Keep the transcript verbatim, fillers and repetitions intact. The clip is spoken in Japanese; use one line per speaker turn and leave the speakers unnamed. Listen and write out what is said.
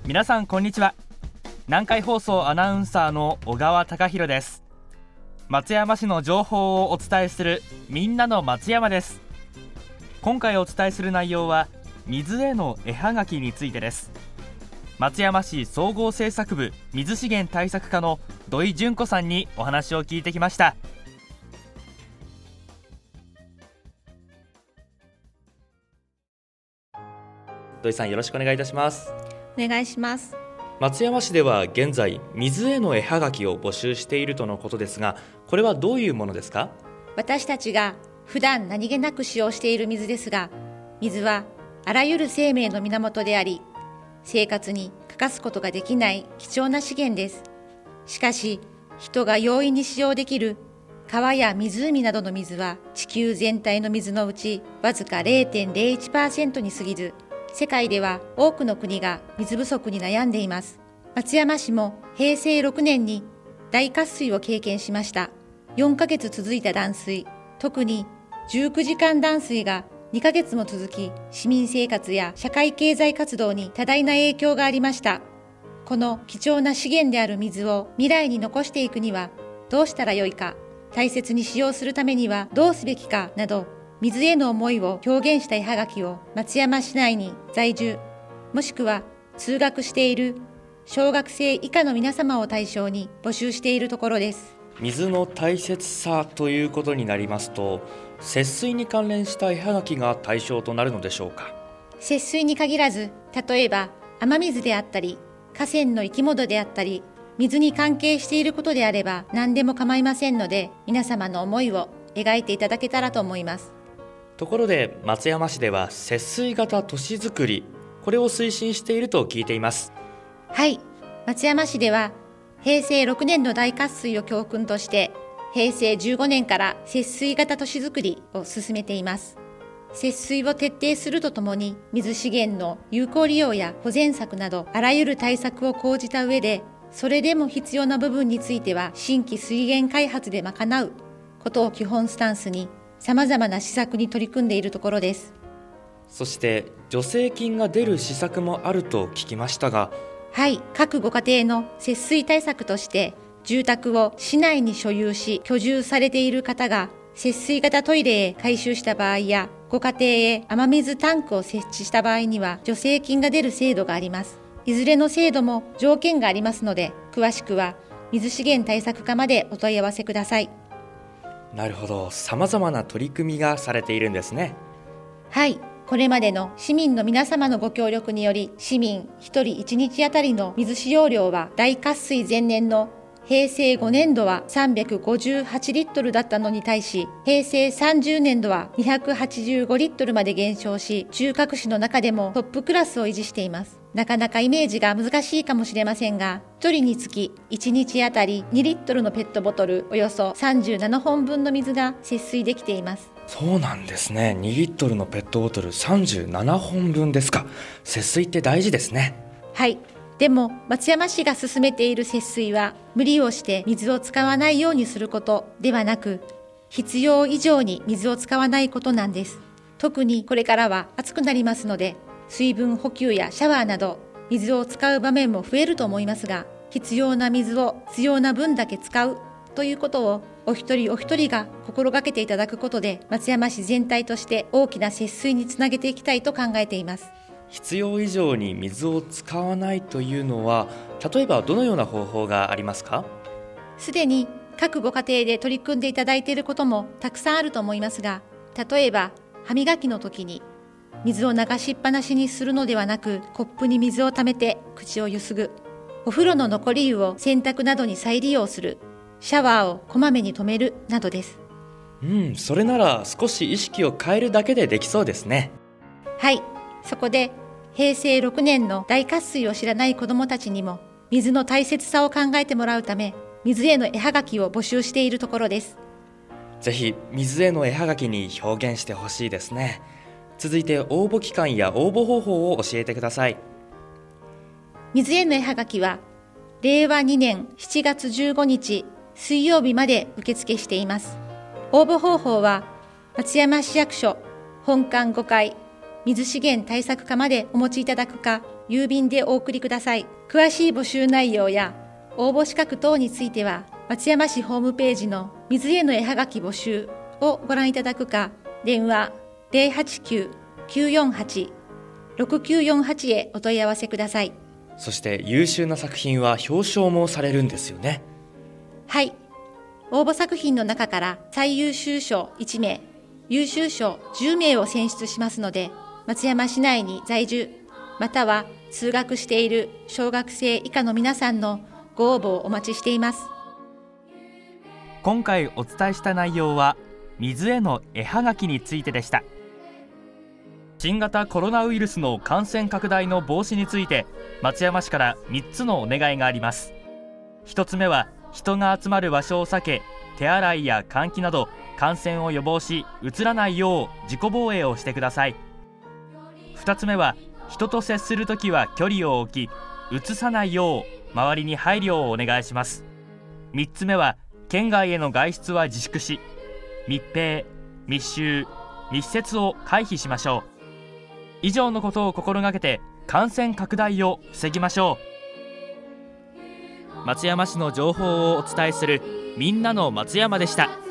皆さんこんにちは。南海放送アナウンサーの小川貴博です。松山市の情報をお伝えするみんなの松山です。今回お伝えする内容は水への絵はがきについてです。松山市総合政策部水資源対策課の土井純子さんにお話を聞いてきました。土井さん、よろしくお願いいたします。
お願いします。
松山市では現在水への絵はがきを募集しているとのことですが、これはどういうものですか？
私たちが普段何気なく使用している水ですが、水はあらゆる生命の源であり、生活に欠かすことができない貴重な資源です。しかし、人が容易に使用できる川や湖などの水は地球全体の水のうちわずか ゼロてんゼロいちパーセント に過ぎず、世界では多くの国が水不足に悩んでいます。松山市もへいせいろくねんに大渇水を経験しました。よんかげつ続いた断水、特にじゅうくじかん断水がにかげつも続き、市民生活や社会経済活動に多大な影響がありました。この貴重な資源である水を未来に残していくにはどうしたらよいか、大切に使用するためにはどうすべきかなど、水への思いを表現した絵はがきを松山市内に在住、もしくは通学している小学生以下の皆様を対象に募集しているところです。
水の大切さということになりますと、節水に関連した絵はがきが対象となるのでしょうか？
節水に限らず、例えば雨水であったり河川の生き物であったり、水に関係していることであれば何でも構いませんので、皆様の思いを描いていただけたらと思います。
ところで松山市では節水型都市づくり、これを推進していると聞いています。
はい、松山市ではへいせいろくねんの大渇水を教訓としてへいせいじゅうごねんから節水型都市づくりを進めています。節水を徹底するとともに、水資源の有効利用や保全策などあらゆる対策を講じた上で、それでも必要な部分については新規水源開発で賄うことを基本スタンスに、様々な施策に取り組んでいるところです。
そして助成金が出る施策もあると聞きましたが。
はい、各ご家庭の節水対策として、住宅を市内に所有し居住されている方が節水型トイレへ改修した場合や、ご家庭へ雨水タンクを設置した場合には助成金が出る制度があります。いずれの制度も条件がありますので、詳しくは水資源対策課までお問い合わせください。
なるほど、様々な取り組みがされているんですね。
はい、これまでの市民の皆様のご協力により、市民ひとりいちにちあたりの水使用量は大渇水前年のへいせいごねんどはさんびゃくごじゅうはちリットルだったのに対し、へいせいさんじゅうねんどはにひゃくはちじゅうごリットルまで減少し、中核市の中でもトップクラスを維持しています。なかなかイメージが難しいかもしれませんが、ひとりにつきいちにちあたりにリットルのペットボトルおよそさんじゅうななほんぶんの水が節水できています。
そうなんですね。にリットルのペットボトルさんじゅうななほんぶんですか。節水って大事ですね。
はい、でも松山市が進めている節水は、無理をして水を使わないようにすることではなく、必要以上に水を使わないことなんです。特にこれからは暑くなりますので、水分補給やシャワーなど水を使う場面も増えると思いますが、必要な水を必要な分だけ使うということをお一人お一人が心がけていただくことで、松山市全体として大きな節水につなげていきたいと考えています。
必要以上に水を使わないというのは、例えばどのような方法がありますか？
すでに各ご家庭で取り組んでいただいていることもたくさんあると思いますが、例えば歯磨きの時に水を流しっぱなしにするのではなく、コップに水をためて口をゆすぐ、お風呂の残り湯を洗濯などに再利用する、シャワーをこまめに止めるなどです。
うん、それなら少し意識を変えるだけでできそうですね。
はい、そこでへいせいろくねんの大渇水を知らない子どもたちにも水の大切さを考えてもらうため、水への絵はがきを募集しているところです。
ぜひ水への絵はがきに表現してほしいですね。続いて応募期間や応募方法を教えてください。
水への絵はがきはれいわにねんしちがつじゅうごにち水曜日まで受付しています。応募方法は松山市役所本館ごかい水資源対策課までお持ちいただくか、郵便でお送りください。詳しい募集内容や応募資格等については、松山市ホームページの水への絵はがき募集をご覧いただくか、電話 ゼロはちきゅう きゅうよんはち ろくきゅうよんはち へお問い合わせください。
そして優秀な作品は表彰もされるんですよね。
はい。応募作品の中から最優秀賞いちめい、優秀賞じゅうめいを選出しますので、松山市内に在住、または通学している小学生以下の皆さんのご応募をお待ちしています。
今回お伝えした内容は水への絵はがきについてでした。新型コロナウイルスの感染拡大の防止について、松山市からみっつのお願いがあります。ひとつめは人が集まる場所を避け、手洗いや換気など感染を予防し、うつらないよう自己防衛をしてください。ふたつめは人と接するときは距離を置き、うつさないよう周りに配慮をお願いします。みっつめは県外への外出は自粛し、密閉、密集、密接を回避しましょう。以上のことを心がけて感染拡大を防ぎましょう。松山市の情報をお伝えするみんなの松山でした。